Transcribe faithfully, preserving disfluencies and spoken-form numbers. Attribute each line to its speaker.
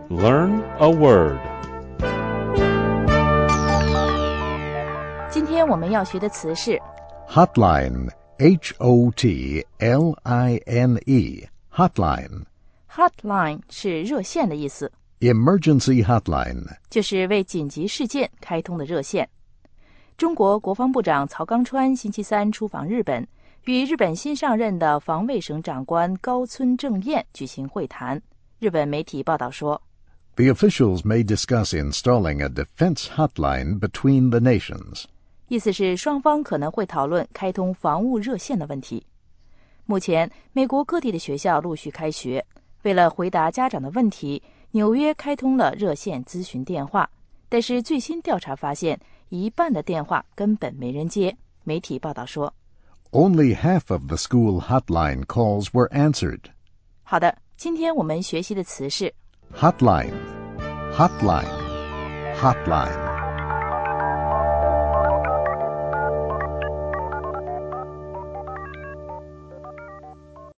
Speaker 1: Learn a word.
Speaker 2: 今天我们要学的词是
Speaker 3: Hotline, H O T L I N E, hotline.
Speaker 2: hotline 是热线的意思，
Speaker 3: Emergency hotline.
Speaker 2: 就是为紧急事件开通的热线。中国国防部长曹纲川星期三出访日本，与日本新上任的防卫省长官高村正彦举行会谈。日本媒体报道说，
Speaker 3: The officials may discuss installing a defense hotline between the nations.
Speaker 2: 意思是双方可能会讨论开通防务热线的问题。目前，美国各地的学校陆续开学，为了回答家长的问题，纽约开通了热线咨询电话，但是最新调查发现，一半的电话根本没人接。媒体报道说，
Speaker 3: Only half of the school hotline calls were answered.
Speaker 2: 好的，今天我们学习的词是
Speaker 3: Hotline, hotline, hotline.